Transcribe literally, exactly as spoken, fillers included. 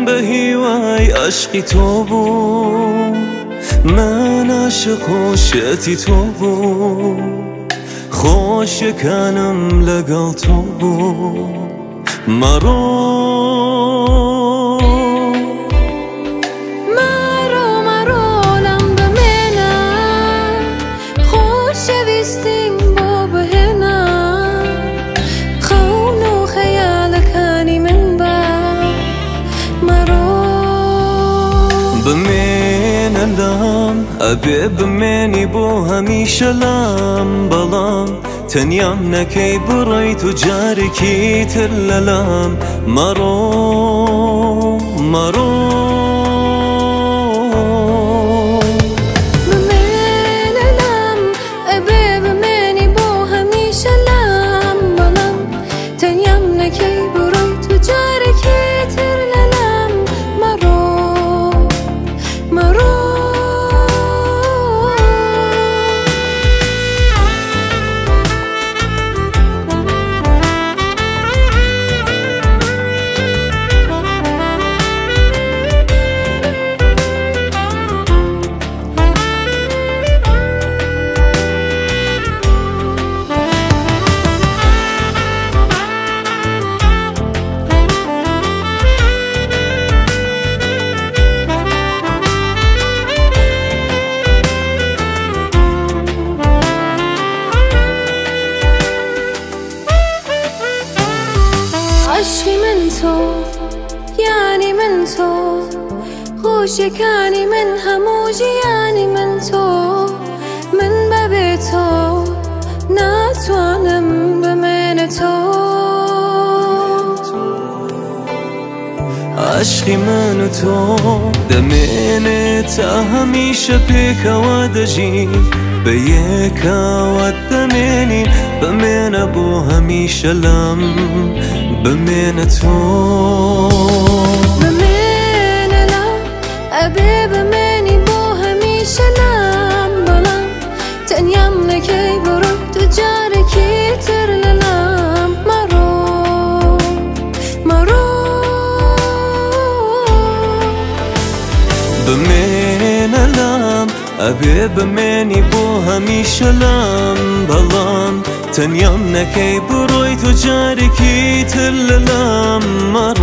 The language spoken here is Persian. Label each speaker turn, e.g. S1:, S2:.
S1: بە هیوای عەشقی تۆ بوو من عاشق خۆشیەتی تۆ بوو خۆشیەکانم لەگەڵ تۆ بوو مەڕۆ بمێنە لام ئەبێ بمێنی بۆ هەمیشە لام بەڵام تەنیام نەکەی بڕۆیت و جارێکی تر لە لام مەڕۆ مەڕۆ
S2: بمێنە لام ئەبێ بمێنی بۆ هەمیشە لام بەڵام تەنیام نەکەی بڕۆیت و جارێکی تر لە لام مەڕۆ عشقی من تۆ یانی من تۆ خۆشیەکانی من هەموو ژیانی من تۆ من بەبێ تۆ ناتوانم بمێنە تۆ
S1: عشقی من و تۆ دەمێنێت تا هەمیشە پێکەوە دەژین بە یەکاوە دەمێنین بمێنە بۆ هەمیشە لام بمێنە تۆ
S2: بمێنە لام ئەبێ بمێنی بۆ هەمیشە لام بەڵام تەنیام نەکەی بڕۆیت و جارێکی تر لە لام مەڕۆ مەڕۆ
S1: بمێنە لام ئەبێ بمێنی بۆ هەمیشە لام بەڵام تەنیام نەکەی بڕۆیت و جارێکی تر لە لام مەڕۆ